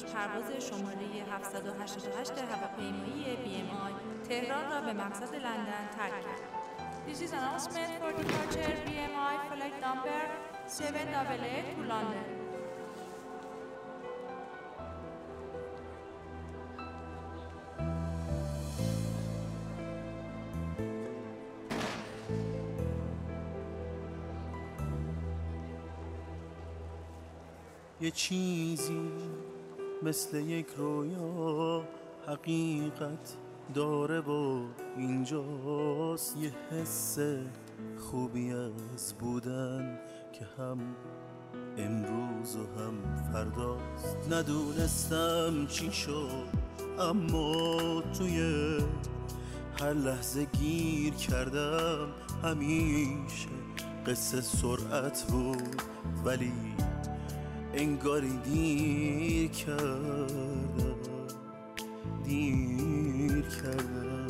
پرواز شماره 788 هواپیمایی BMI تهران را به مقصد لندن ترک کرد. This is an announcement for departure BMI flight number 788 to London. یه چیزی مثل یک رویا حقیقت داره و اینجاست، یه حس خوبی از بودن که هم امروز و هم فرداست. ندونستم چی شد اما توی هر لحظه گیر کردم. همیشه قصه سرعت بود ولی انگاری دیر کردم.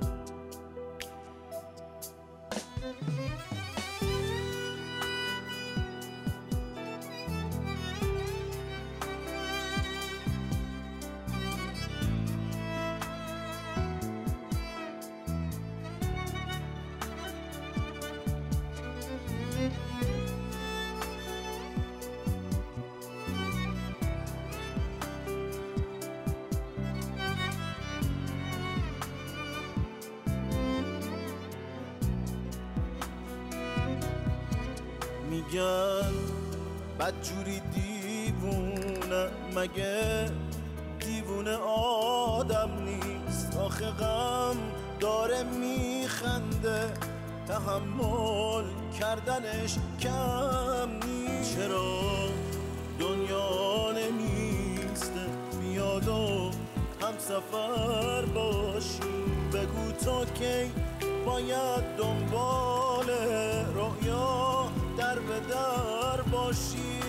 میگن بدجوری دیوونه، مگه دیوونه آدم نیست؟ آخه غم داره میخنده، تحمل کردنش کم نیست. چرا دنیا نمیسته بیاد و هم سفر باشی؟ بگو تو کی باید دنبال رؤیا در به در باشی؟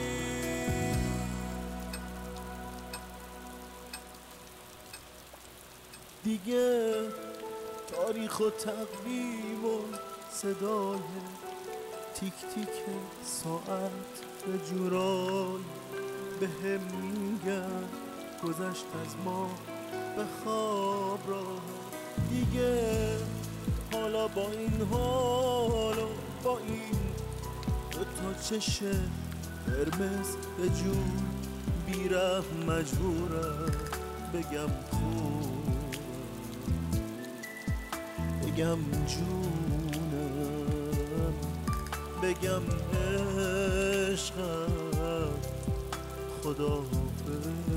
دیگه تاریخ و تقویم و صدای تیک تیک ساعت به جورای به هم میگن گذشت از ما به خواب راه. دیگه حالا با این حال و با این تا چشه قرمز به جون بیرحم مجبورم بگم خوبم، بگم جونم، بگم عشقم، خداحافظ.